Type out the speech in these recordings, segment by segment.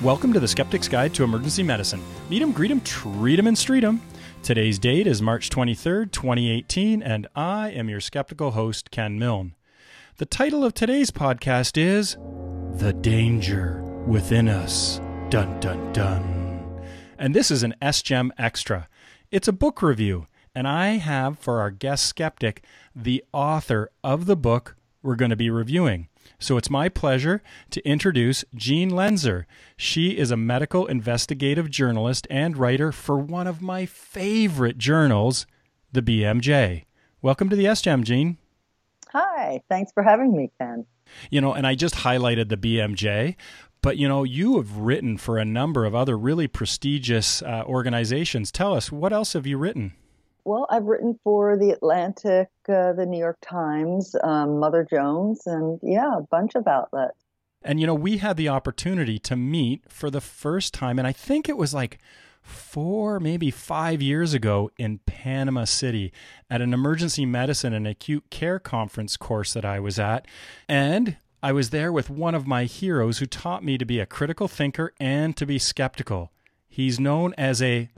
Welcome to the Skeptic's Guide to Emergency Medicine. Meet 'em, greet 'em, treat 'em, and street 'em. Today's date is March 23rd, 2018, and I am your skeptical host, Ken Milne. The title of today's podcast is The Danger Within Us. Dun, dun, dun. And this is an SGEM Extra. It's a book review, and I have for our guest skeptic the author of the book we're going to be reviewing. So it's my pleasure to introduce Jean Lenzer. She is a medical investigative journalist and writer for one of my favorite journals, the BMJ. Welcome to the SGEM, Jean. Hi, thanks for having me, Ken. And I just highlighted the BMJ, but you have written for a number of other really prestigious organizations. Tell us, what else have you written? Well, I've written for The Atlantic, the New York Times, Mother Jones, and a bunch of outlets. And, we had the opportunity to meet for the first time, and I think it was like 4, maybe 5 years ago in Panama City at an emergency medicine and acute care conference course that I was at. And I was there with one of my heroes who taught me to be a critical thinker and to be skeptical. He's known as a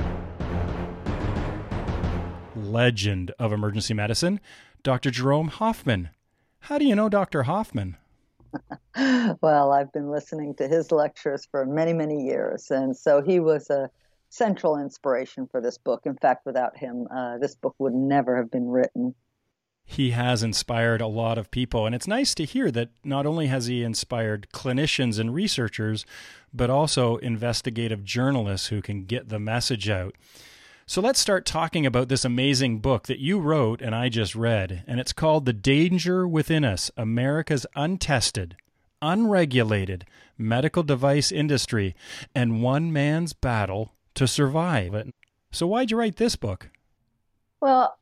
legend of emergency medicine, Dr. Jerome Hoffman. How do you know Dr. Hoffman? Well, I've been listening to his lectures for many, many years, and so he was a central inspiration for this book. In fact, without him, this book would never have been written. He has inspired a lot of people, and it's nice to hear that not only has he inspired clinicians and researchers, but also investigative journalists who can get the message out. So let's start talking about this amazing book that you wrote and I just read, and it's called The Danger Within Us, America's Untested, Unregulated Medical Device Industry, and One Man's Battle to Survive. So why'd you write this book? Well,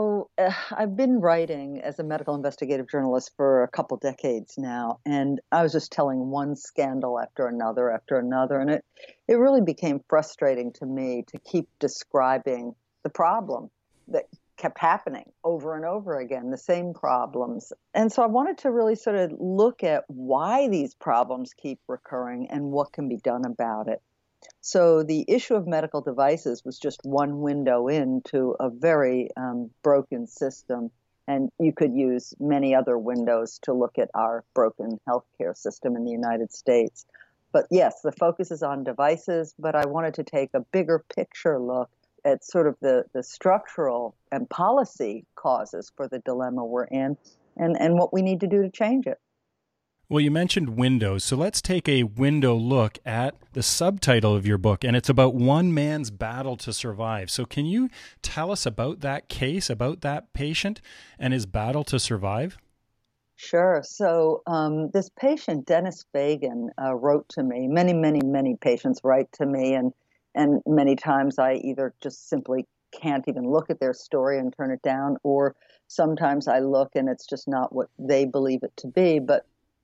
I've been writing as a medical investigative journalist for a couple decades now, and I was just telling one scandal after another, and it really became frustrating to me to keep describing the problem that kept happening over and over again, the same problems. And so I wanted to really sort of look at why these problems keep recurring and what can be done about it. So the issue of medical devices was just one window into a very broken system, and you could use many other windows to look at our broken healthcare system in the United States. But yes, the focus is on devices, but I wanted to take a bigger picture look at sort of the structural and policy causes for the dilemma we're in and what we need to do to change it. Well, you mentioned windows, so let's take a window look at the subtitle of your book, and it's about one man's battle to survive. So can you tell us about that case, about that patient and his battle to survive? Sure. So this patient, Dennis Fagan, wrote to me. Many patients write to me, and many times I either just simply can't even look at their story and turn it down, or sometimes I look and it's just not what they believe it to be. But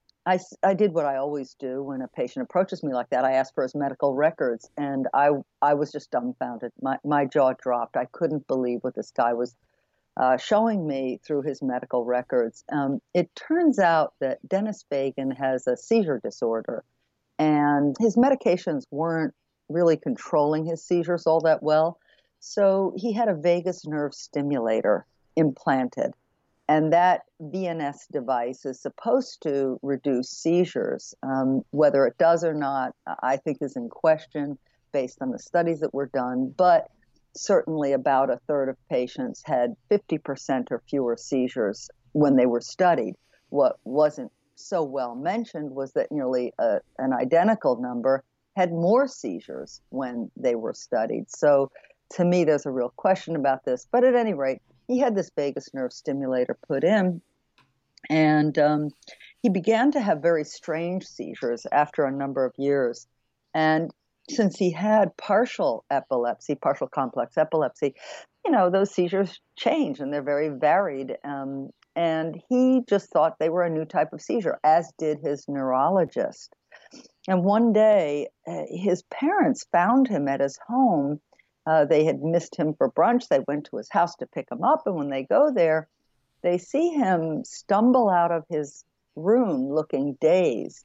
I did what I always do when a patient approaches me like that. I ask for his medical records, and I was just dumbfounded. My jaw dropped. I couldn't believe what this guy was showing me through his medical records. It turns out that Dennis Fagan has a seizure disorder, and his medications weren't really controlling his seizures all that well. So he had a vagus nerve stimulator implanted. And that VNS device is supposed to reduce seizures. Whether it does or not, I think is in question based on the studies that were done. But certainly about a third of patients had 50% or fewer seizures when they were studied. What wasn't so well mentioned was that nearly an identical number had more seizures when they were studied. So to me, there's a real question about this. But at any rate, he had this vagus nerve stimulator put in, and he began to have very strange seizures after a number of years. And since he had partial epilepsy, partial complex epilepsy, those seizures change and they're very varied. And he just thought they were a new type of seizure, as did his neurologist. And one day, his parents found him at his home. They had missed him for brunch. They went to his house to pick him up. And when they go there, they see him stumble out of his room looking dazed.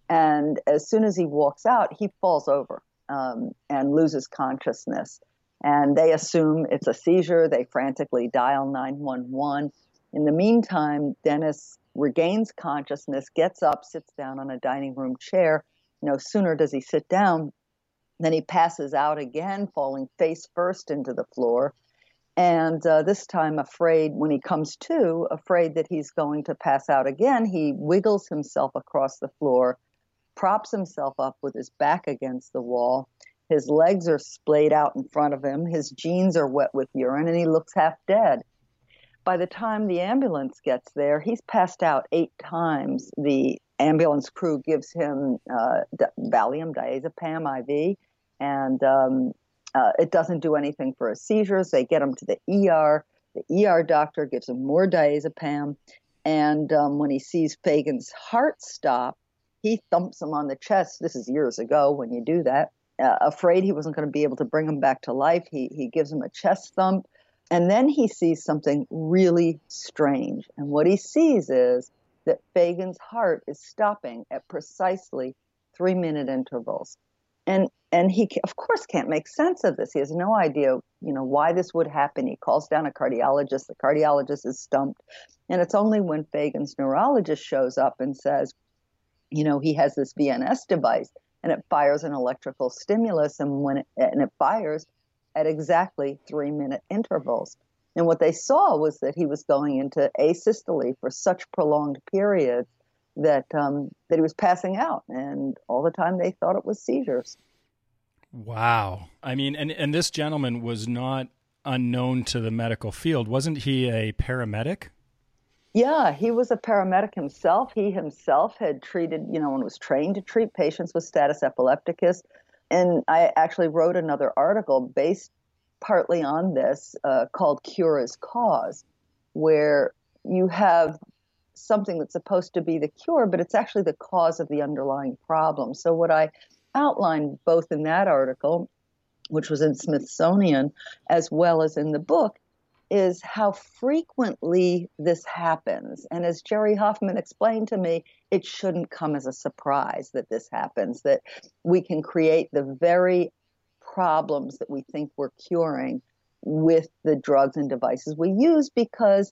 And as soon as he walks out, he falls over and loses consciousness. And they assume it's a seizure. They frantically dial 911. In the meantime, Dennis regains consciousness, gets up, sits down on a dining room chair. No sooner does he sit down than he passes out again, falling face first into the floor. And this time, afraid, when he comes to, afraid that he's going to pass out again, he wiggles himself across the floor, props himself up with his back against the wall. His legs are splayed out in front of him. His jeans are wet with urine, and he looks half dead. By the time the ambulance gets there, he's passed out 8 times. The ambulance crew gives him Valium, diazepam IV, and it doesn't do anything for his seizures. They get him to the ER. The ER doctor gives him more diazepam, and when he sees Fagan's heart stop, he thumps him on the chest. This is years ago when you do that. Afraid he wasn't going to be able to bring him back to life, he gives him a chest thump. And then he sees something really strange. And what he sees is that Fagan's heart is stopping at precisely 3-minute intervals. And he, of course, can't make sense of this. He has no idea, why this would happen. He calls down a cardiologist. The cardiologist is stumped. And it's only when Fagan's neurologist shows up and says, he has this VNS device, and it fires an electrical stimulus, and it fires at exactly 3-minute intervals. And what they saw was that he was going into asystole for such prolonged periods that he was passing out, and all the time they thought it was seizures. Wow. I mean, and this gentleman was not unknown to the medical field. Wasn't he a paramedic? Yeah, he was a paramedic himself. He himself had treated, and was trained to treat patients with status epilepticus. And I actually wrote another article based partly on this called Cure is Cause, where you have something that's supposed to be the cure, but it's actually the cause of the underlying problem. So what I outlined both in that article, which was in Smithsonian, as well as in the book, is how frequently this happens. And as Jerry Hoffman explained to me, it shouldn't come as a surprise that this happens, that we can create the very problems that we think we're curing with the drugs and devices we use, because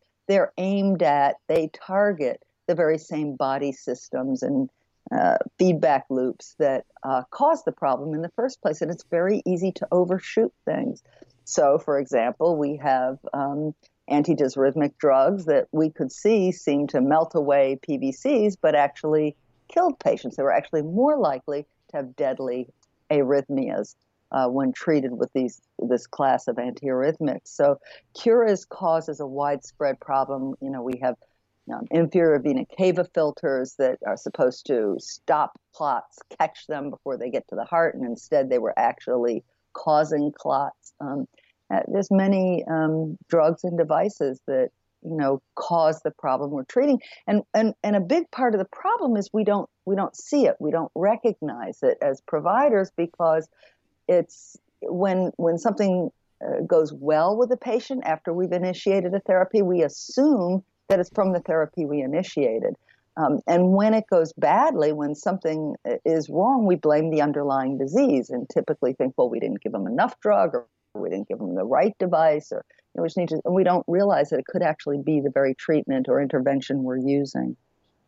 they target the very same body systems and feedback loops that cause the problem in the first place. And it's very easy to overshoot things. So, for example, we have antidysrhythmic drugs that we could see seem to melt away PVCs, but actually killed patients. They were actually more likely to have deadly arrhythmias when treated with this class of antiarrhythmics. So, cure is cause is a widespread problem. We have inferior vena cava filters that are supposed to stop clots, catch them before they get to the heart, and instead they were actually causing clots. There's many drugs and devices that cause the problem we're treating, and a big part of the problem is we don't see it, we don't recognize it as providers, because it's when something goes well with the patient after we've initiated a therapy, we assume that it's from the therapy we initiated. And when it goes badly, when something is wrong, we blame the underlying disease and typically think, well, we didn't give them enough drug, or we didn't give them the right device, or and we don't realize that it could actually be the very treatment or intervention we're using.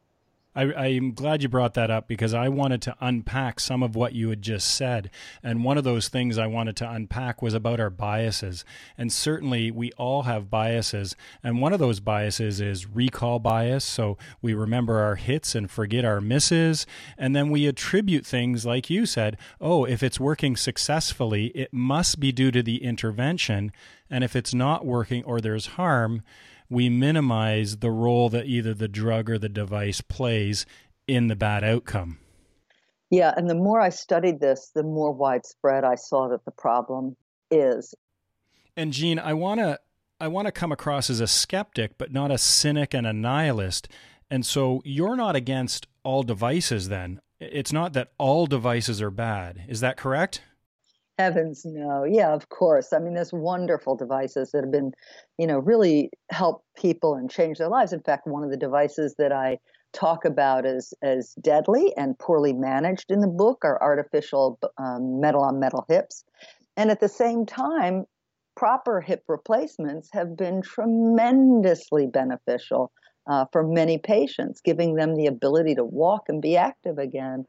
I'm glad you brought that up, because I wanted to unpack some of what you had just said. And one of those things I wanted to unpack was about our biases. And certainly we all have biases. And one of those biases is recall bias. So we remember our hits and forget our misses. And then we attribute things like you said, oh, if it's working successfully, it must be due to the intervention. And if it's not working or there's harm, we minimize the role that either the drug or the device plays in the bad outcome. Yeah, and the more I studied this, the more widespread I saw that the problem is. And Jean, I want to come across as a skeptic, but not a cynic and a nihilist. And so you're not against all devices then. It's not that all devices are bad. Is that correct? Heavens, no. Yeah, of course. I mean, there's wonderful devices that have been, really help people and change their lives. In fact, one of the devices that I talk about as deadly and poorly managed in the book are artificial metal-on-metal hips. And at the same time, proper hip replacements have been tremendously beneficial for many patients, giving them the ability to walk and be active again.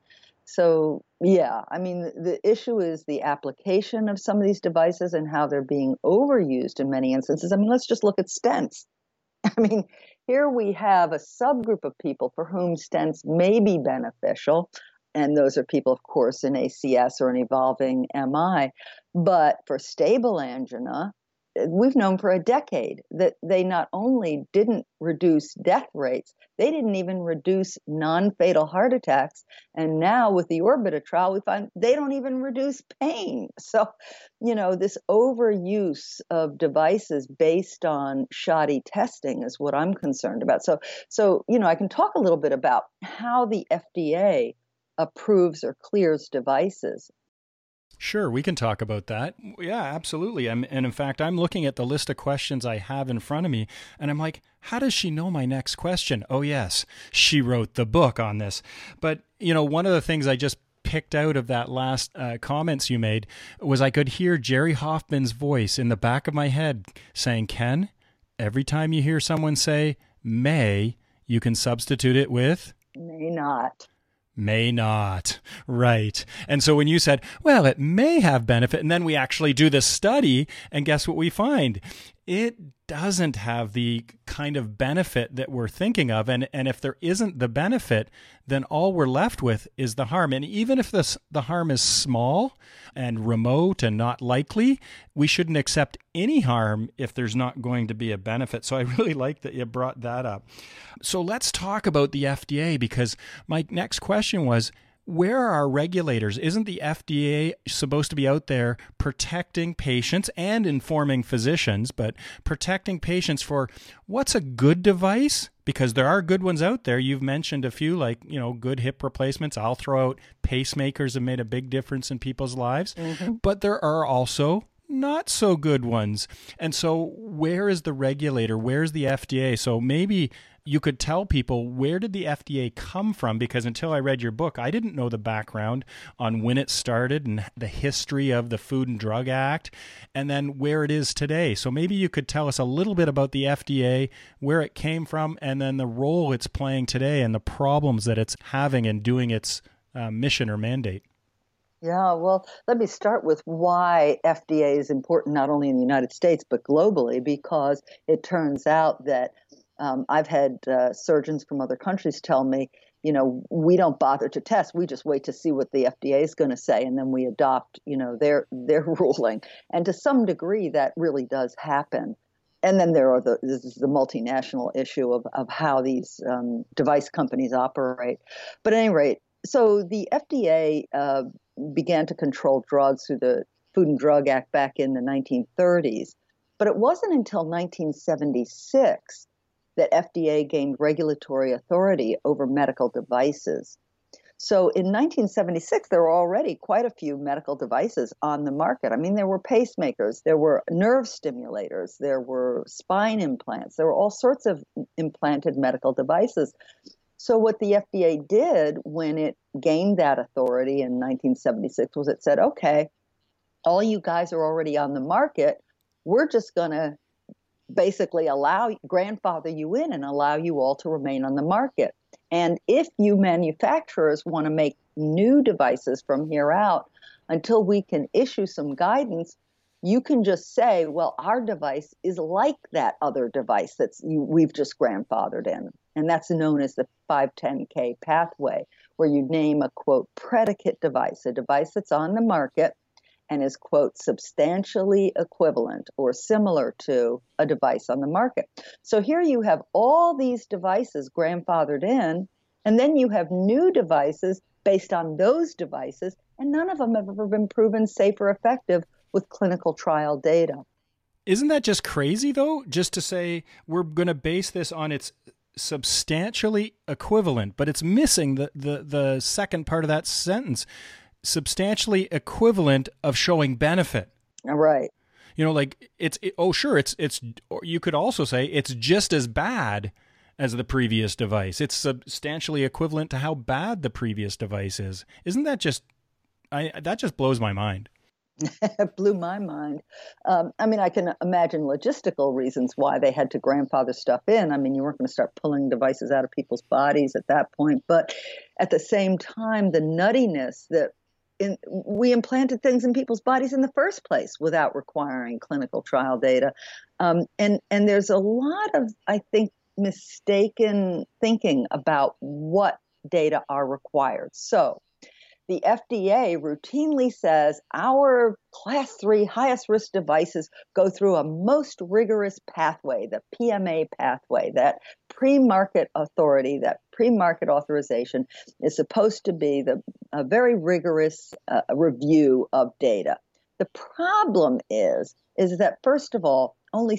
So, yeah, I mean, the issue is the application of some of these devices and how they're being overused in many instances. I mean, let's just look at stents. I mean, here we have a subgroup of people for whom stents may be beneficial, and those are people, of course, in ACS or an evolving MI. But for stable angina, we've known for a decade that they not only didn't reduce death rates, they didn't even reduce non-fatal heart attacks. And now with the Orbita trial, we find they don't even reduce pain. So, this overuse of devices based on shoddy testing is what I'm concerned about. So, I can talk a little bit about how the FDA approves or clears devices. Sure, we can talk about that. Yeah, absolutely. And in fact, I'm looking at the list of questions I have in front of me, and I'm like, how does she know my next question? Oh, yes, she wrote the book on this. But, one of the things I just picked out of that last comments you made was I could hear Jerry Hoffman's voice in the back of my head saying, Ken, every time you hear someone say may, you can substitute it with may not. May not. Right. And so when you said, well, it may have benefit, and then we actually do the study, and guess what we find? It doesn't have the kind of benefit that we're thinking of. And if there isn't the benefit, then all we're left with is the harm. And even if the harm is small and remote and not likely, we shouldn't accept any harm if there's not going to be a benefit. So I really like that you brought that up. So let's talk about the FDA, because my next question was, where are our regulators? Isn't the FDA supposed to be out there protecting patients and informing physicians, but protecting patients for what's a good device? Because there are good ones out there. You've mentioned a few, like, good hip replacements. I'll throw out pacemakers have made a big difference in people's lives. Mm-hmm. But there are also not so good ones. And so where is the regulator? Where's the FDA? So maybe you could tell people, where did the FDA come from? Because until I read your book, I didn't know the background on when it started and the history of the Food and Drug Act, and then where it is today. So maybe you could tell us a little bit about the FDA, where it came from, and then the role it's playing today and the problems that it's having in doing its mission or mandate. Yeah, well, let me start with why FDA is important not only in the United States, but globally, because it turns out that I've had surgeons from other countries tell me, we don't bother to test. We just wait to see what the FDA is going to say, and then we adopt, their ruling. And to some degree, that really does happen. And then this is the multinational issue of how these device companies operate. But at any rate, so the FDA began to control drugs through the Food and Drug Act back in the 1930s. But it wasn't until 1976 that FDA gained regulatory authority over medical devices. So in 1976, there were already quite a few medical devices on the market. I mean, there were pacemakers, there were nerve stimulators, there were spine implants, there were all sorts of implanted medical devices. So what the FDA did when it gained that authority in 1976 was it said, okay, all you guys are already on the market. We're just going to basically grandfather you in and allow you all to remain on the market. And if you manufacturers want to make new devices from here out, until we can issue some guidance, you can just say, well, our device is like that other device we've just grandfathered in. And that's known as the 510K pathway, where you name a, quote, predicate device, a device that's on the market and is, quote, substantially equivalent or similar to a device on the market. So here you have all these devices grandfathered in, and then you have new devices based on those devices, and none of them have ever been proven safe or effective with clinical trial data. Isn't that just crazy, though, just to say we're going to base this on its substantially equivalent, but it's missing the second part of that sentence. Substantially equivalent of showing benefit. Right. Like you could also say it's just as bad as the previous device. It's substantially equivalent to how bad the previous device is. Isn't that just, that just blows my mind. It blew my mind. I mean, I can imagine logistical reasons why they had to grandfather stuff in. I mean, you weren't going to start pulling devices out of people's bodies at that point. But at the same time, the nuttiness that we implanted things in people's bodies in the first place without requiring clinical trial data. And there's a lot of, I think, mistaken thinking about what data are required. So the FDA routinely says our class 3 highest risk devices go through a most rigorous pathway, the PMA pathway, that pre-market authority, that pre-market authorization is supposed to be a very rigorous review of data. The problem is that, first of all, only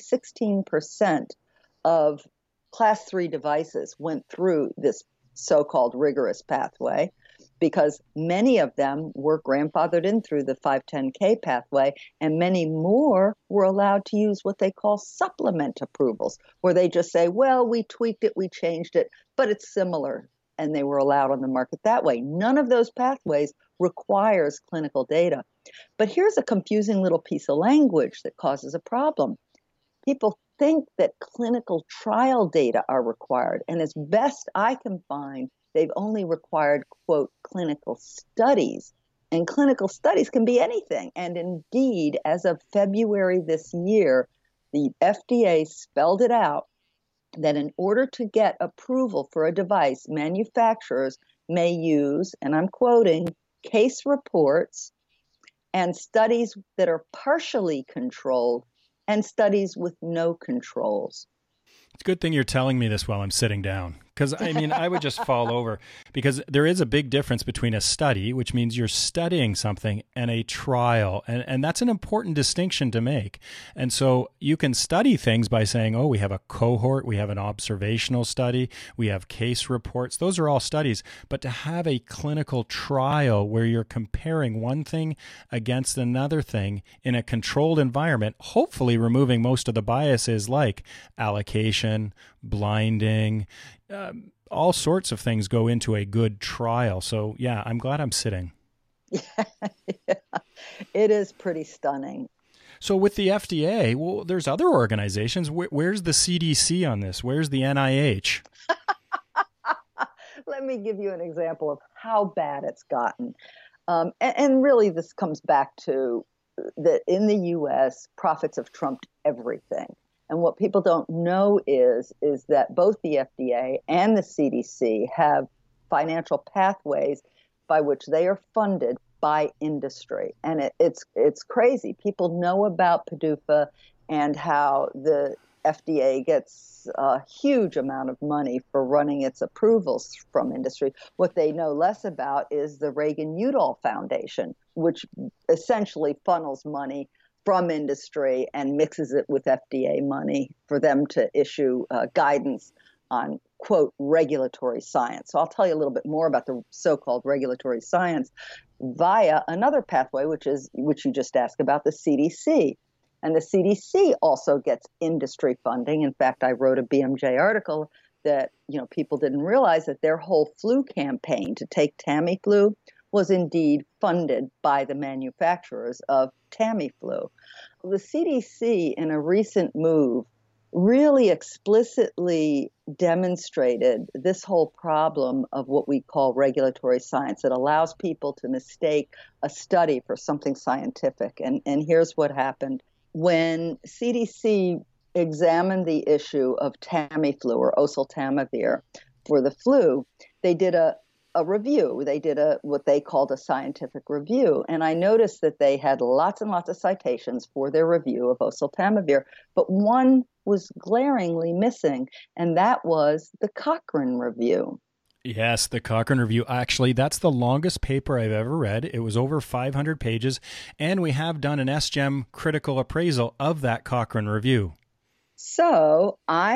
16% of class 3 devices went through this so-called rigorous pathway, because many of them were grandfathered in through the 510K pathway, and many more were allowed to use what they call supplement approvals, where they just say, well, we tweaked it, we changed it, but it's similar, and they were allowed on the market that way. None of those pathways requires clinical data. But here's a confusing little piece of language that causes a problem. People think that clinical trial data are required, and as best I can find, they've only required, quote, clinical studies. And clinical studies can be anything. And indeed, as of February this year, the FDA spelled it out that in order to get approval for a device, manufacturers may use, and I'm quoting, case reports and studies that are partially controlled and studies with no controls. It's a good thing you're telling me this while I'm sitting down, because I mean, I would just fall over, because there is a big difference between a study, which means you're studying something, and a trial. And that's an important distinction to make. And so you can study things by saying, oh, we have a cohort, we have an observational study, we have case reports. Those are all studies. But to have a clinical trial where you're comparing one thing against another thing in a controlled environment, hopefully removing most of the biases like allocation, blinding, all sorts of things go into a good trial. So yeah, I'm glad I'm sitting. Yeah, it is pretty stunning. So with the FDA, well, there's other organizations. Where's the CDC on this? Where's the NIH? Let me give you an example of how bad it's gotten. And really, this comes back to that in the U.S., profits have trumped everything. And what people don't know is that both the FDA and the CDC have financial pathways by which they are funded by industry. And it's crazy. People know about PDUFA and how the FDA gets a huge amount of money for running its approvals from industry. What they know less about is the Reagan-Udall Foundation, which essentially funnels money from industry and mixes it with FDA money for them to issue guidance on, quote, regulatory science. So I'll tell you a little bit more about the so-called regulatory science via another pathway, which you just asked about, the CDC. And the CDC also gets industry funding. In fact, I wrote a BMJ article that, people didn't realize that their whole flu campaign to take Tamiflu was indeed funded by the manufacturers of Tamiflu. The CDC, in a recent move, really explicitly demonstrated this whole problem of what we call regulatory science. It allows people to mistake a study for something scientific. And here's what happened. When CDC examined the issue of Tamiflu or oseltamivir for the flu, they did a review. They did what they called a scientific review. And I noticed that they had lots and lots of citations for their review of oseltamivir, but one was glaringly missing, and that was the Cochrane review. Yes, the Cochrane review. Actually, that's the longest paper I've ever read. It was over 500 pages, and we have done an SGEM critical appraisal of that Cochrane review. So I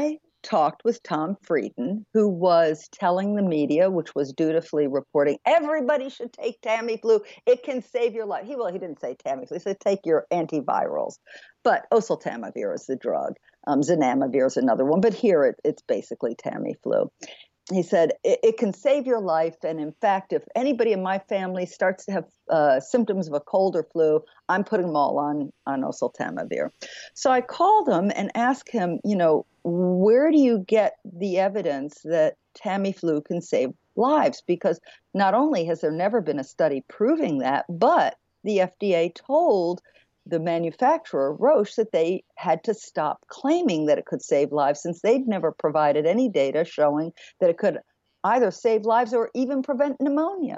talked with Tom Frieden, who was telling the media, which was dutifully reporting, everybody should take Tamiflu. It can save your life. He didn't say Tamiflu. He said take your antivirals. But oseltamivir is the drug. Zanamivir is another one. But here it's basically Tamiflu. He said, it can save your life. And in fact, if anybody in my family starts to have symptoms of a cold or flu, I'm putting them all on oseltamivir. So I called him and asked him, where do you get the evidence that Tamiflu can save lives? Because not only has there never been a study proving that, but the FDA told the manufacturer, Roche, that they had to stop claiming that it could save lives since they'd never provided any data showing that it could either save lives or even prevent pneumonia.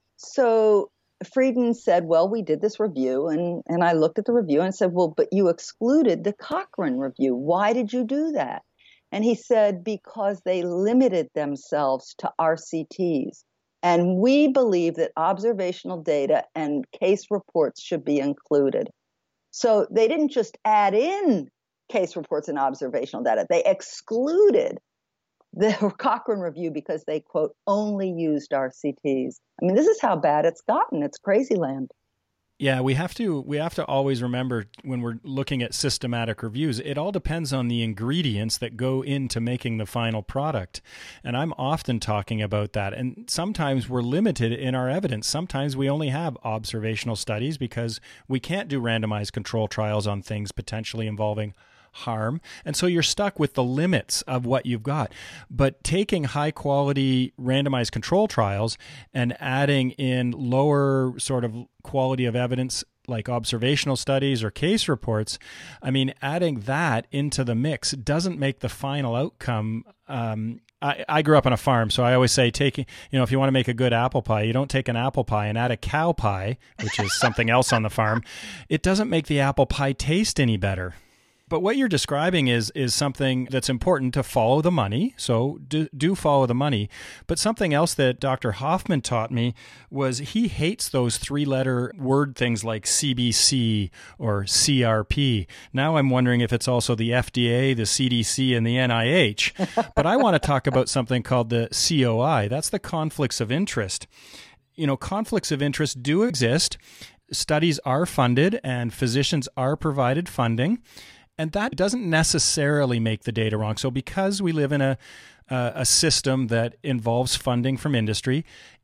So Frieden said, well, we did this review, and I looked at the review and said, well, but you excluded the Cochrane review. Why did you do that? And he said, because they limited themselves to RCTs. And we believe that observational data and case reports should be included. So they didn't just add in case reports and observational data. They excluded the Cochrane review because they, quote, only used RCTs. I mean, this is how bad it's gotten. It's crazy land. Yeah, we have to always remember when we're looking at systematic reviews, it all depends on the ingredients that go into making the final product. And I'm often talking about that. And sometimes we're limited in our evidence. Sometimes we only have observational studies because we can't do randomized control trials on things potentially involving harm. And so you're stuck with the limits of what you've got. But taking high quality randomized control trials and adding in lower sort of quality of evidence like observational studies or case reports, I mean, adding that into the mix doesn't make the final outcome. I grew up on a farm, so I always say if you want to make a good apple pie, you don't take an apple pie and add a cow pie, which is something else on the farm. It doesn't make the apple pie taste any better. But what you're describing is something that's important to follow the money. So do follow the money. But something else that Dr. Hoffman taught me was he hates those three-letter word things like CBC or CRP. Now I'm wondering if it's also the FDA, the CDC, and the NIH. But I want to talk about something called the COI. That's the conflicts of interest. Conflicts of interest do exist. Studies are funded and physicians are provided funding. And that doesn't necessarily make the data wrong. So because we live in a system that involves funding from industry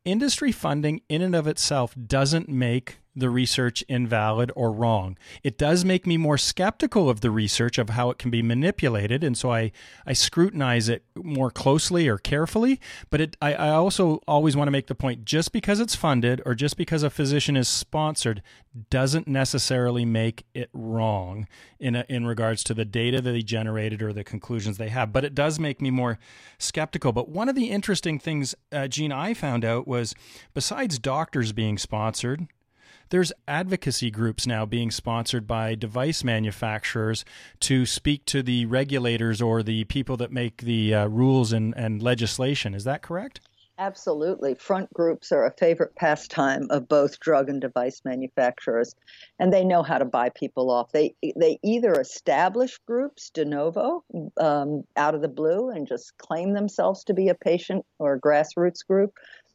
funding in and of itself doesn't make the research invalid or wrong. It does make me more skeptical of the research of how it can be manipulated, and so I scrutinize it more closely or carefully. But I also always want to make the point, just because it's funded or just because a physician is sponsored doesn't necessarily make it wrong in regards to the data that they generated or the conclusions they have. But it does make me more skeptical. But one of the interesting things, Gene, I found out was besides doctors being sponsored, there's advocacy groups now being sponsored by device manufacturers to speak to the regulators or the people that make the rules and legislation. Is that correct? Absolutely. Front groups are a favorite pastime of both drug and device manufacturers, and they know how to buy people off. They either establish groups de novo out of the blue and just claim themselves to be a patient or a grassroots group,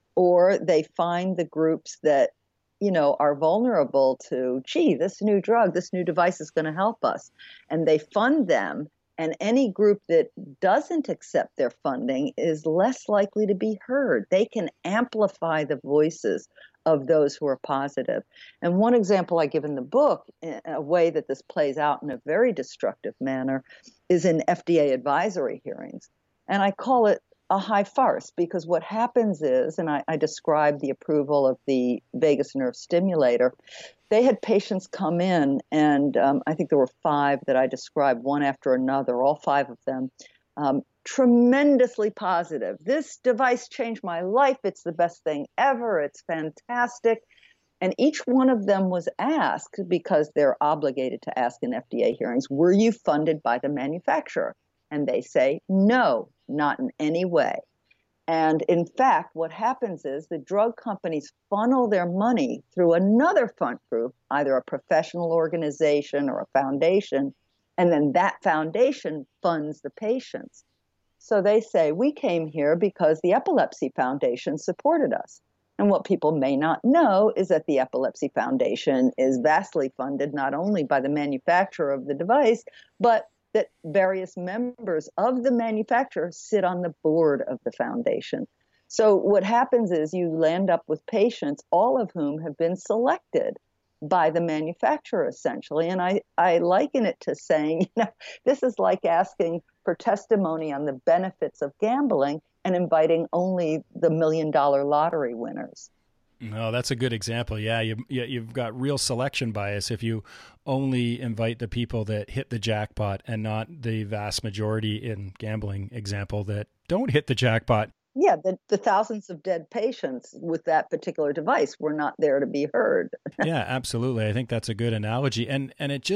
or they find the groups that are vulnerable to, this new drug, this new device is going to help us. And they fund them. And any group that doesn't accept their funding is less likely to be heard. They can amplify the voices of those who are positive. And one example I give in the book, a way that this plays out in a very destructive manner, is in FDA advisory hearings. And I call it a high farce, because what happens is, and I described the approval of the vagus nerve stimulator, they had patients come in, and I think there were 5 that I described, one after another, all 5 of them, tremendously positive. This device changed my life. It's the best thing ever. It's fantastic. And each one of them was asked, because they're obligated to ask in FDA hearings, were you funded by the manufacturer? And they say, no, not in any way. And in fact, what happens is the drug companies funnel their money through another front group, either a professional organization or a foundation, and then that foundation funds the patients. So they say, we came here because the Epilepsy Foundation supported us. And what people may not know is that the Epilepsy Foundation is vastly funded not only by the manufacturer of the device, but that various members of the manufacturer sit on the board of the foundation. So what happens is you land up with patients, all of whom have been selected by the manufacturer, essentially. And I liken it to saying, this is like asking for testimony on the benefits of gambling and inviting only the $1 million lottery winners. No, that's a good example. Yeah, you've got real selection bias if you only invite the people that hit the jackpot and not the vast majority in gambling example that don't hit the jackpot. Yeah, the thousands of dead patients with that particular device were not there to be heard. Yeah, absolutely. I think that's a good analogy. And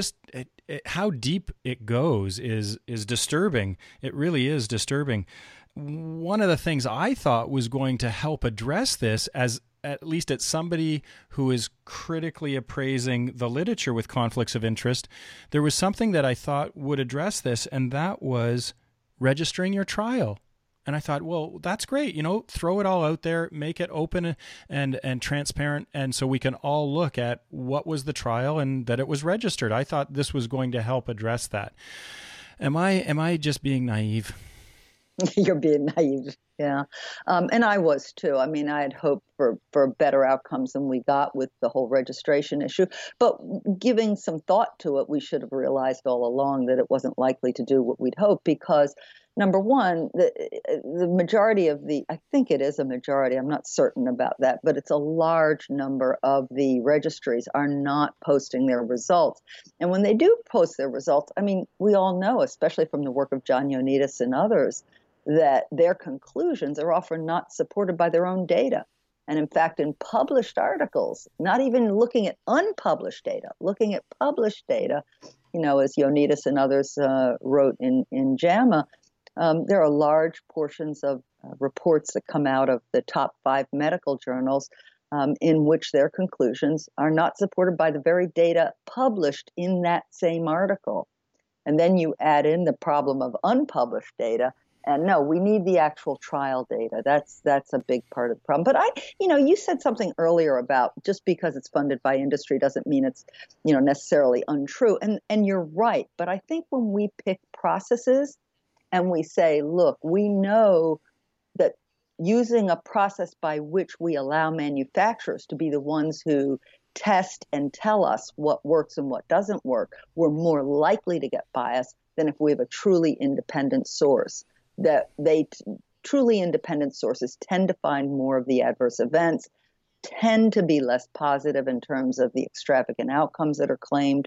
how deep it goes is disturbing. It really is disturbing. One of the things I thought was going to help address this, as at least as somebody who is critically appraising the literature with conflicts of interest, there was something that I thought would address this, and that was registering your trial. And I thought, well, that's great. Throw it all out there, make it open and transparent. And so we can all look at what was the trial and that it was registered. I thought this was going to help address that. Am I just being naive? You're being naive. Yeah. And I was too. I mean, I had hoped for better outcomes than we got with the whole registration issue. But giving some thought to it, we should have realized all along that it wasn't likely to do what we'd hoped because, number one, the majority of I think it is a majority, I'm not certain about that, but it's a large number of the registries are not posting their results. And when they do post their results, I mean, we all know, especially from the work of John Ioannidis and others, that their conclusions are often not supported by their own data. And in fact, in published articles, not even looking at unpublished data, looking at published data, as Ioannidis and others wrote in JAMA, there are large portions of reports that come out of the top 5 medical journals in which their conclusions are not supported by the very data published in that same article. And then you add in the problem of unpublished data. And no, we need the actual trial data. That's a big part of the problem. But you said something earlier about just because it's funded by industry doesn't mean it's, necessarily untrue. And you're right. But I think when we pick processes and we say, look, we know that using a process by which we allow manufacturers to be the ones who test and tell us what works and what doesn't work, we're more likely to get bias than if we have a truly independent source. That truly independent sources tend to find more of the adverse events, tend to be less positive in terms of the extravagant outcomes that are claimed.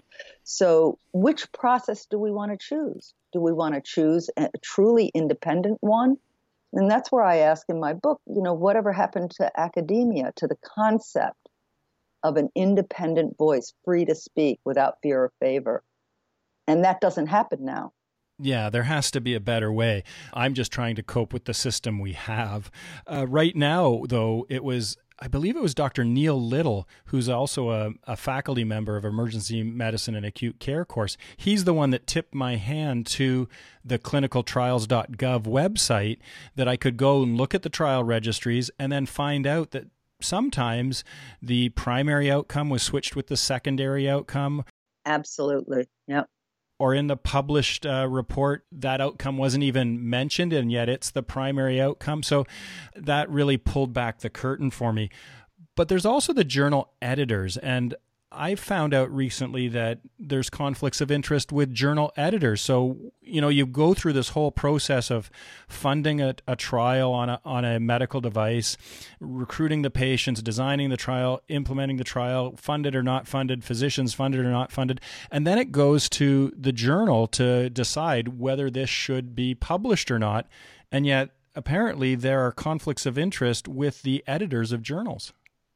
So which process do we want to choose? Do we want to choose a truly independent one? And that's where I ask in my book, whatever happened to academia, to the concept of an independent voice, free to speak without fear or favor? And that doesn't happen now. Yeah, there has to be a better way. I'm just trying to cope with the system we have. Right now, though, I believe it was Dr. Neil Little, who's also a faculty member of emergency medicine and acute care course. He's the one that tipped my hand to the clinicaltrials.gov website that I could go and look at the trial registries and then find out that sometimes the primary outcome was switched with the secondary outcome. Absolutely. Yep. Or in the published report, that outcome wasn't even mentioned, and yet it's the primary outcome. So that really pulled back the curtain for me. But there's also the journal editors, and I found out recently that there's conflicts of interest with journal editors. So, you go through this whole process of funding a trial on a medical device, recruiting the patients, designing the trial, implementing the trial, funded or not funded, physicians funded or not funded. And then it goes to the journal to decide whether this should be published or not. And yet, apparently, there are conflicts of interest with the editors of journals.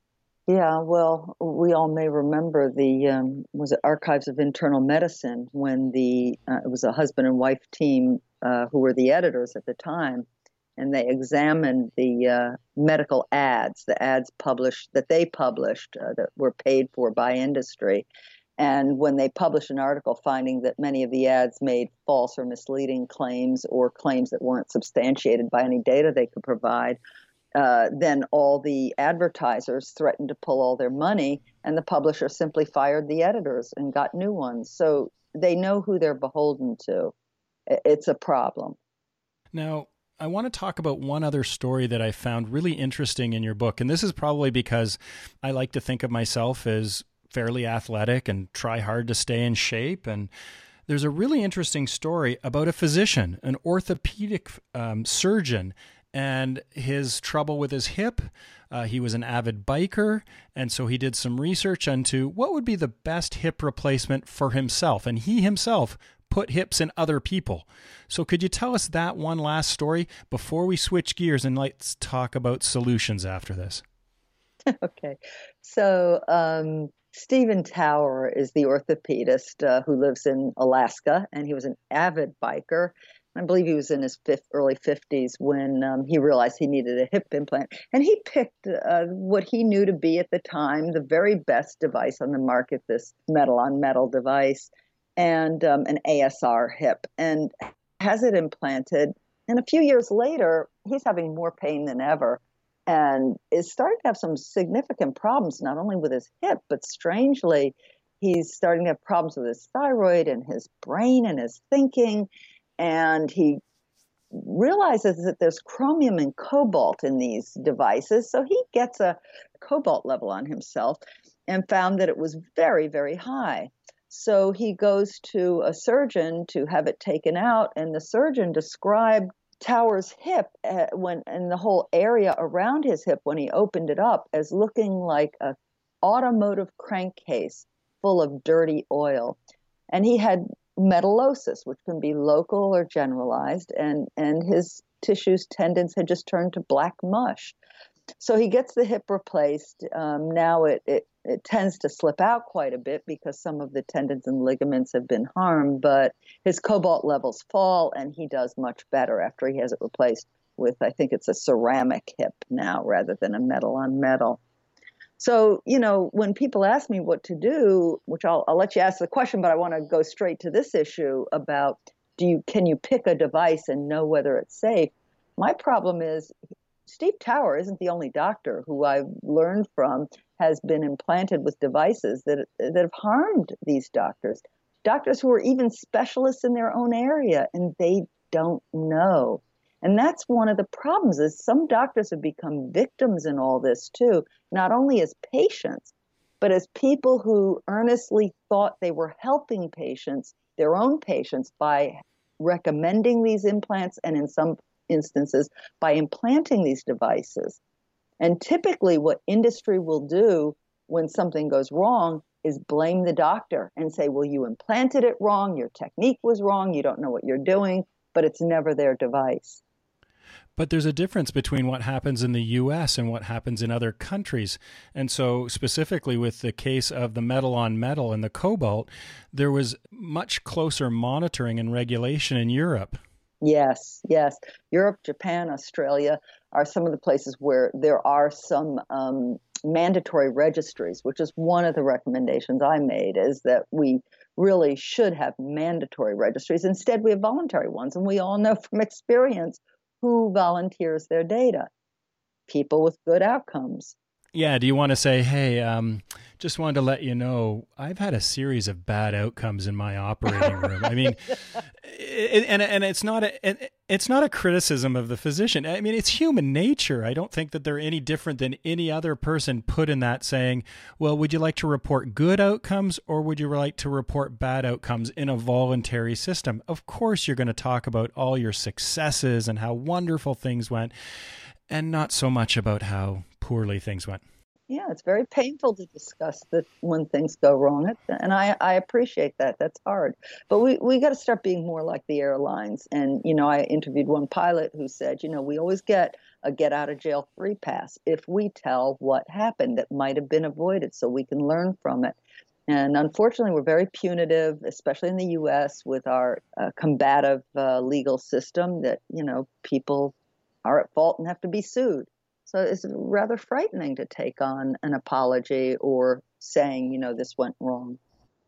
Yeah, well, we all may remember was it Archives of Internal Medicine, when it was a husband and wife team who were the editors at the time, and they examined the medical ads, the ads that they published that were paid for by industry, And when they published an article finding that many of the ads made false or misleading claims or claims that weren't substantiated by any data they could provide, then all the advertisers threatened to pull all their money, and the publisher simply fired the editors and got new ones. So they know who they're beholden to. It's a problem. Now, I want to talk about one other story that I found really interesting in your book. And this is probably because I like to think of myself as fairly athletic and try hard to stay in shape. And there's a really interesting story about a physician, an orthopedic surgeon, and his trouble with his hip. He was an avid biker, and so he did some research into what would be the best hip replacement for himself. And he himself put hips in other people. So could you tell us that one last story before we switch gears, and let's talk about solutions after this? Okay. So Stephen Tower is the orthopedist who lives in Alaska, and he was an avid biker. I believe he was in his early 50s when he realized he needed a hip implant. And he picked what he knew to be at the time the very best device on the market, this metal-on-metal device, and an ASR hip, and has it implanted. And a few years later, he's having more pain than ever and is starting to have some significant problems, not only with his hip, but strangely, he's starting to have problems with his thyroid and his brain and his thinking. And he realizes that there's chromium and cobalt in these devices. So he gets a cobalt level on himself and found that it was very, very high. So he goes to a surgeon to have it taken out, and the surgeon described Tower's hip and the whole area around his hip when he opened it up as looking like an automotive crankcase full of dirty oil. And he had metallosis, which can be local or generalized, and his tissues, tendons had just turned to black mush. So he gets the hip replaced. Now it tends to slip out quite a bit because some of the tendons and ligaments have been harmed, but his cobalt levels fall, and he does much better after he has it replaced with, I think it's a ceramic hip now rather than a metal on metal. So, when people ask me what to do, which I'll let you ask the question, but I want to go straight to this issue about can you pick a device and know whether it's safe? My problem is Steve Tower isn't the only doctor who I've learned from has been implanted with devices that have harmed these doctors who are even specialists in their own area, and they don't know. And that's one of the problems is some doctors have become victims in all this too, not only as patients, but as people who earnestly thought they were helping patients, their own patients, by recommending these implants and in some instances by implanting these devices. And typically what industry will do when something goes wrong is blame the doctor and say, well, you implanted it wrong, your technique was wrong, you don't know what you're doing, but it's never their device. But there's a difference between what happens in the U.S. and what happens in other countries. And so specifically with the case of the metal on metal and the cobalt, there was much closer monitoring and regulation in Europe. Yes. Europe, Japan, Australia are some of the places where there are some mandatory registries, which is one of the recommendations I made, is that we really should have mandatory registries. Instead, we have voluntary ones. And we all know from experience who volunteers their data. People with good outcomes. Yeah. Do you want to say, hey, just wanted to let you know, I've had a series of bad outcomes in my operating room. I mean, and it's not a criticism of the physician. I mean, it's human nature. I don't think that they're any different than any other person put in that saying, well, would you like to report good outcomes or would you like to report bad outcomes in a voluntary system? Of course, you're going to talk about all your successes and how wonderful things went, and not so much about how poorly things went. Yeah, it's very painful to discuss that when things go wrong. And I appreciate that. That's hard. But we got to start being more like the airlines. And, I interviewed one pilot who said, we always get a get out of jail free pass if we tell what happened that might have been avoided so we can learn from it. And unfortunately, we're very punitive, especially in the U.S. with our combative legal system that, people are at fault and have to be sued. So it's rather frightening to take on an apology or saying, this went wrong.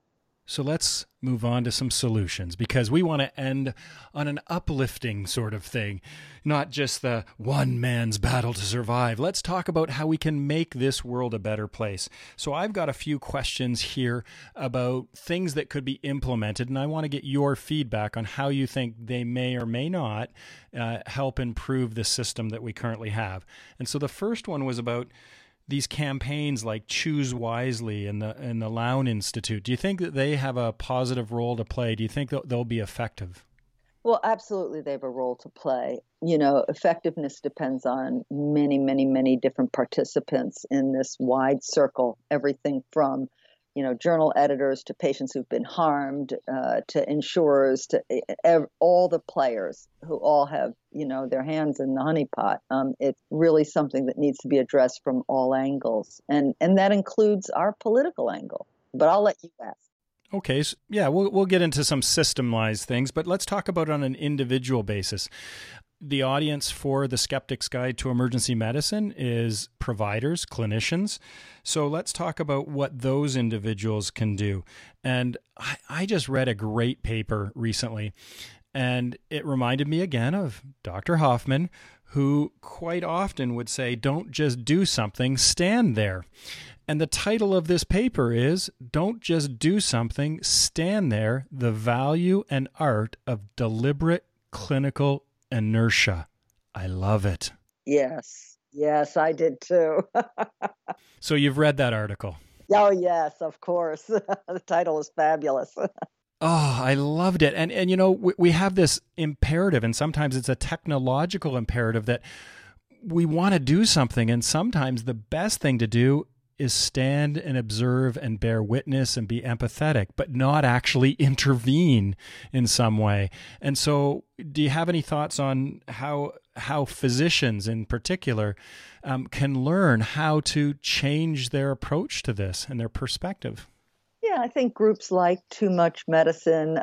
So let's move on to some solutions, because we want to end on an uplifting sort of thing, not just the one man's battle to survive. Let's talk about how we can make this world a better place. So I've got a few questions here about things that could be implemented, and I want to get your feedback on how you think they may or may not help improve the system that we currently have. And so the first one was about these campaigns like Choose Wisely and the Lown Institute. Do you think that they have a positive role to play? Do you think they'll be effective? Well, absolutely, they have a role to play. Effectiveness depends on many, many, many different participants in this wide circle, everything from journal editors to patients who've been harmed, to insurers, to all the players who all have, their hands in the honeypot. It's really something that needs to be addressed from all angles. And that includes our political angle. But I'll let you ask. Okay, so yeah, we'll get into some systemized things, but let's talk about it on an individual basis. The audience for the Skeptic's Guide to Emergency Medicine is providers, clinicians. So let's talk about what those individuals can do. And I just read a great paper recently, and it reminded me again of Dr. Hoffman, who quite often would say, don't just do something, stand there. And the title of this paper is, Don't Just Do Something, Stand There, The Value and Art of Deliberate Clinical Inertia. I love it. Yes, I did too. So you've read that article? Oh, yes, of course. The title is fabulous. Oh, I loved it. And we have this imperative, and sometimes it's a technological imperative that we want to do something. And sometimes the best thing to do is stand and observe and bear witness and be empathetic, but not actually intervene in some way. And so do you have any thoughts on how physicians in particular can learn how to change their approach to this and their perspective? Yeah, I think groups like Too Much Medicine,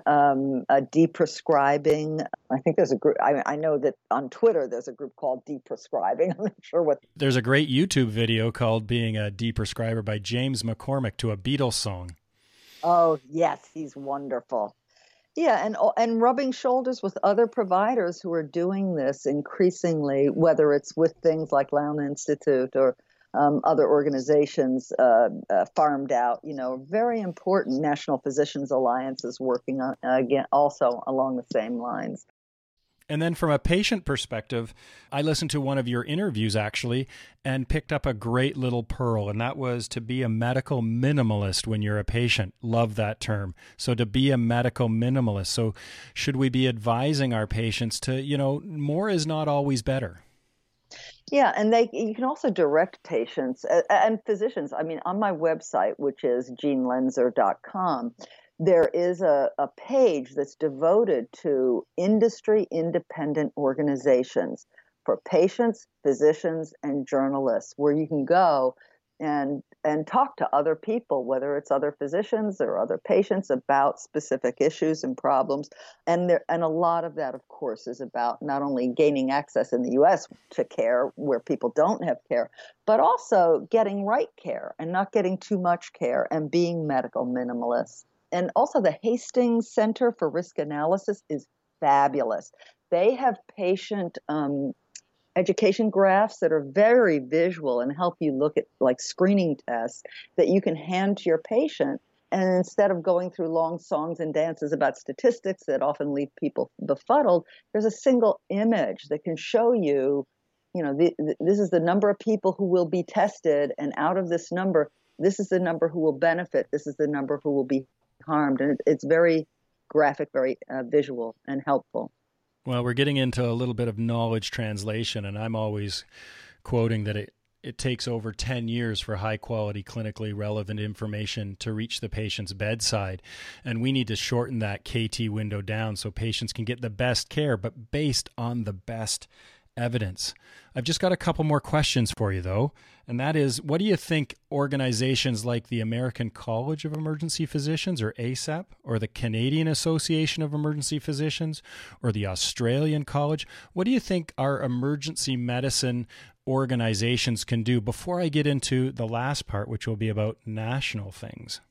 deprescribing. I think there's a group. I know that on Twitter there's a group called Deprescribing. I'm not sure what. There's a great YouTube video called Being a Deprescriber by James McCormick to a Beatles song. Oh yes, he's wonderful. Yeah, and rubbing shoulders with other providers who are doing this increasingly, whether it's with things like Lown Institute or other organizations farmed out, very important. National Physicians Alliance is working on, again, also along the same lines. And then from a patient perspective, I listened to one of your interviews actually and picked up a great little pearl, and that was to be a medical minimalist when you're a patient. Love that term. So to be a medical minimalist. So should we be advising our patients to, more is not always better? Yeah, and you can also direct patients and physicians. I mean, on my website, which is jeanlenzer.com, there is a page that's devoted to industry-independent organizations for patients, physicians, and journalists, where you can go and talk to other people, whether it's other physicians or other patients, about specific issues and problems. And a lot of that, of course, is about not only gaining access in the U.S. to care where people don't have care, but also getting right care and not getting too much care and being medical minimalists. And also the Hastings Center for Risk Analysis is fabulous. They have patient education graphs that are very visual and help you look at like screening tests that you can hand to your patient. And instead of going through long songs and dances about statistics that often leave people befuddled, there's a single image that can show you, this is the number of people who will be tested. And out of this number, this is the number who will benefit. This is the number who will be harmed. And it's very graphic, very visual and helpful. Well, we're getting into a little bit of knowledge translation, and I'm always quoting that it takes over 10 years for high-quality, clinically relevant information to reach the patient's bedside, and we need to shorten that KT window down so patients can get the best care, but based on the best evidence. I've just got a couple more questions for you, though, and that is, what do you think organizations like the American College of Emergency Physicians, or ACEP, or the Canadian Association of Emergency Physicians, or the Australian College, what do you think our emergency medicine organizations can do before I get into the last part, which will be about national things?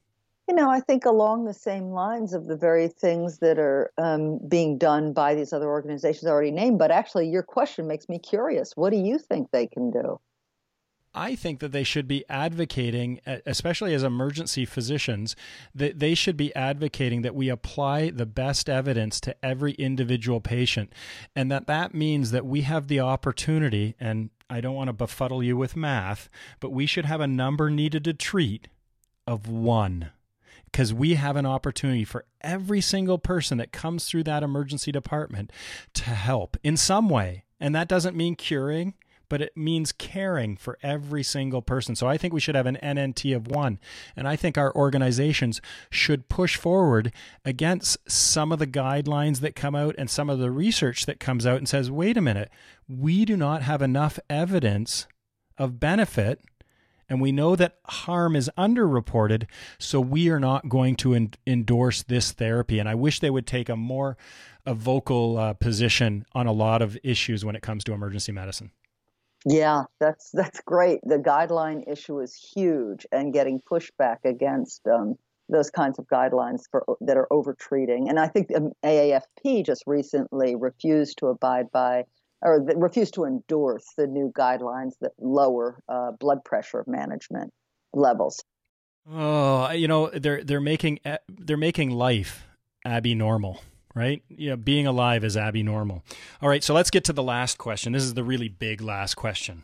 I think along the same lines of the very things that are being done by these other organizations already named. But actually, your question makes me curious. What do you think they can do? I think that they should be advocating, especially as emergency physicians, that they should be advocating that we apply the best evidence to every individual patient. And that means that we have the opportunity, and I don't want to befuddle you with math, but we should have a number needed to treat of 1. Because we have an opportunity for every single person that comes through that emergency department to help in some way. And that doesn't mean curing, but it means caring for every single person. So I think we should have an NNT of 1. And I think our organizations should push forward against some of the guidelines that come out and some of the research that comes out and says, wait a minute, we do not have enough evidence of benefit, and we know that harm is underreported, so we are not going to endorse this therapy. And I wish they would take a vocal position on a lot of issues when it comes to emergency medicine. Yeah, that's great. The guideline issue is huge, and getting pushback against those kinds of guidelines that are overtreating. And I think the AAFP just recently refused to abide by, or refused to endorse the new guidelines that lower blood pressure management levels. Oh, they're making life abnormal. Right? Yeah, being alive is abnormal. All right, so let's get to the last question. This is the really big last question.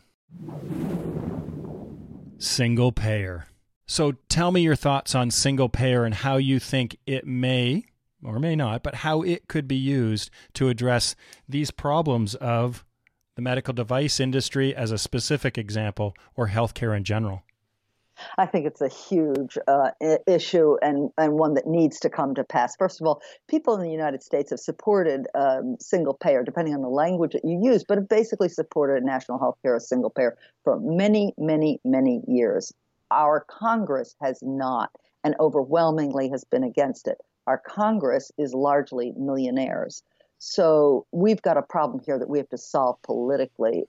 Single payer. So tell me your thoughts on single payer and how you think it may, or may not, but how it could be used to address these problems of the medical device industry as a specific example, or healthcare in general. I think it's a huge issue and one that needs to come to pass. First of all, people in the United States have supported single payer, depending on the language that you use, but have basically supported national health care as single payer for many, many, many years. Our Congress has not, and overwhelmingly has been against it. Our Congress is largely millionaires. So we've got a problem here that we have to solve politically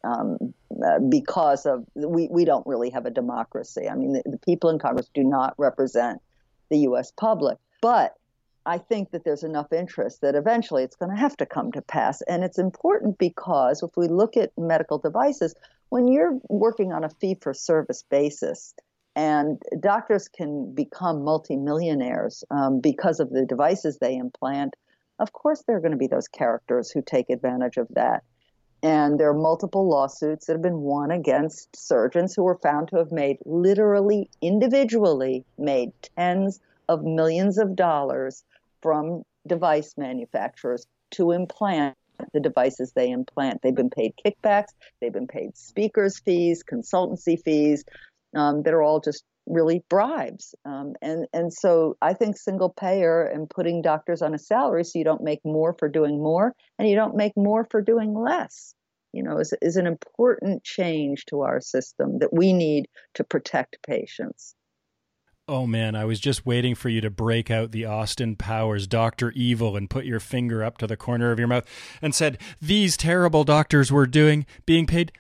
because of we don't really have a democracy. I mean, the people in Congress do not represent the U.S. public. But I think that there's enough interest that eventually it's going to have to come to pass. And it's important because if we look at medical devices, when you're working on a fee-for-service basis, and doctors can become multimillionaires because of the devices they implant, of course, there are going to be those characters who take advantage of that. And there are multiple lawsuits that have been won against surgeons who were found to have literally, individually made tens of millions of dollars from device manufacturers to implant the devices they implant. They've been paid kickbacks, they've been paid speakers' fees, consultancy fees that are all just really bribes. And so I think single payer and putting doctors on a salary so you don't make more for doing more and you don't make more for doing less, is an important change to our system that we need to protect patients. Oh man, I was just waiting for you to break out the Austin Powers Dr. Evil and put your finger up to the corner of your mouth and said, these terrible doctors were being paid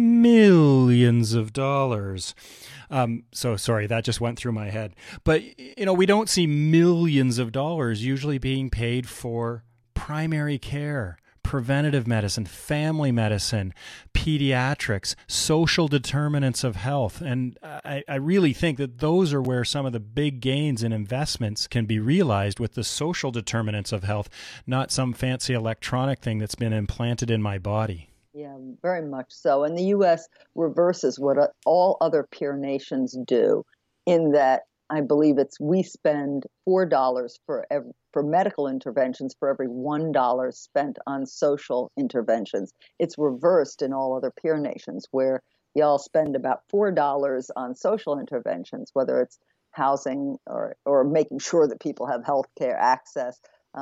millions of dollars. So sorry, that just went through my head. But, we don't see millions of dollars usually being paid for primary care, preventative medicine, family medicine, pediatrics, social determinants of health. And I really think that those are where some of the big gains in investments can be realized, with the social determinants of health, not some fancy electronic thing that's been implanted in my body. Yeah, very much so. And the U.S. reverses what all other peer nations do, in that I believe we spend $4 for medical interventions for every $1 spent on social interventions. It's reversed in all other peer nations, where y'all spend about $4 on social interventions, whether it's housing or making sure that people have health care access,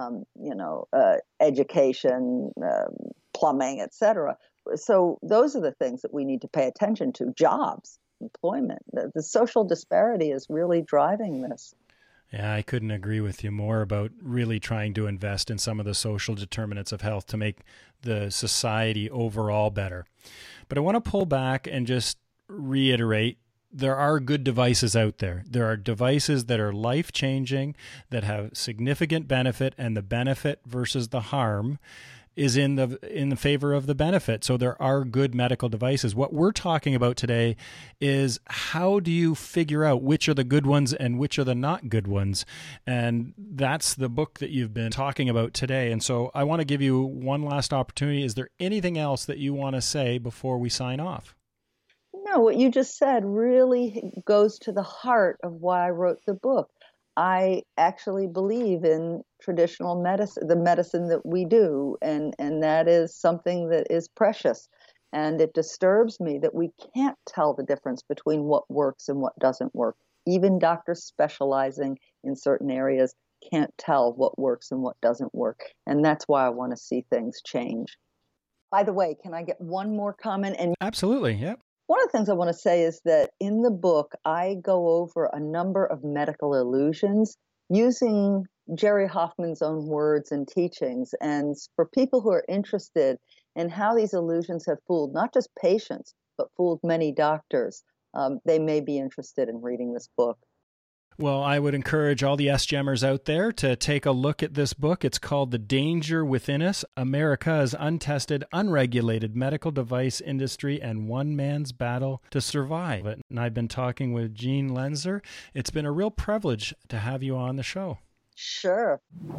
education, plumbing, etc. So those are the things that we need to pay attention to. Jobs, employment. The social disparity is really driving this. Yeah, I couldn't agree with you more about really trying to invest in some of the social determinants of health to make the society overall better. But I want to pull back and just reiterate there are good devices out there. There are devices that are life-changing, that have significant benefit, and the benefit versus the harm is in the favor of the benefit. So there are good medical devices. What we're talking about today is how do you figure out which are the good ones and which are the not good ones? And that's the book that you've been talking about today. And so I want to give you one last opportunity. Is there anything else that you want to say before we sign off? No, what you just said really goes to the heart of why I wrote the book. I actually believe in traditional medicine, the medicine that we do, and that is something that is precious. And it disturbs me that we can't tell the difference between what works and what doesn't work. Even doctors specializing in certain areas can't tell what works and what doesn't work. And that's why I want to see things change. By the way, can I get one more comment? And Absolutely, yeah. one of the things I want to say is that in the book, I go over a number of medical illusions using Jerry Hoffman's own words and teachings. And for people who are interested in how these illusions have fooled not just patients, but fooled many doctors, they may be interested in reading this book. Well, I would encourage all the SGEMers out there to take a look at this book. It's called The Danger Within Us, America's Untested, Unregulated Medical Device Industry and One Man's Battle to Survive. And I've been talking with Jean Lenzer. It's been a real privilege to have you on the show. Sure.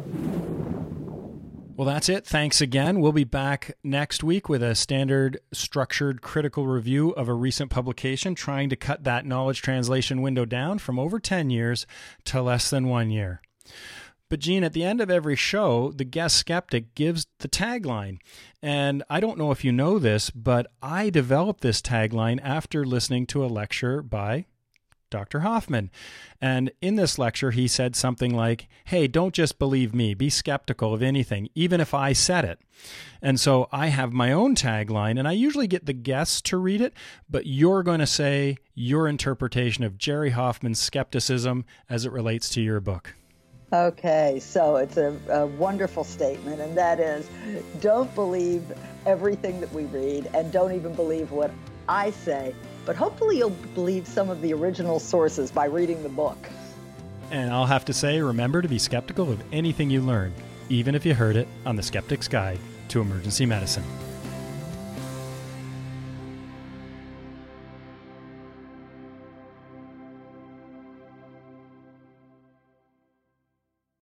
Well, that's it. Thanks again. We'll be back next week with a standard structured critical review of a recent publication, trying to cut that knowledge translation window down from over 10 years to less than 1 year. But Jean, at the end of every show, the guest skeptic gives the tagline. And I don't know if you know this, but I developed this tagline after listening to a lecture by Dr. Hoffman. And in this lecture, he said something like, hey, don't just believe me, be skeptical of anything, even if I said it. And so I have my own tagline, and I usually get the guests to read it, but you're going to say your interpretation of Jerry Hoffman's skepticism as it relates to your book. Okay, so it's a wonderful statement, and that is, don't believe everything that we read, and don't even believe what I say. But hopefully you'll believe some of the original sources by reading the book. And I'll have to say, remember to be skeptical of anything you learn, even if you heard it on The Skeptic's Guide to Emergency Medicine.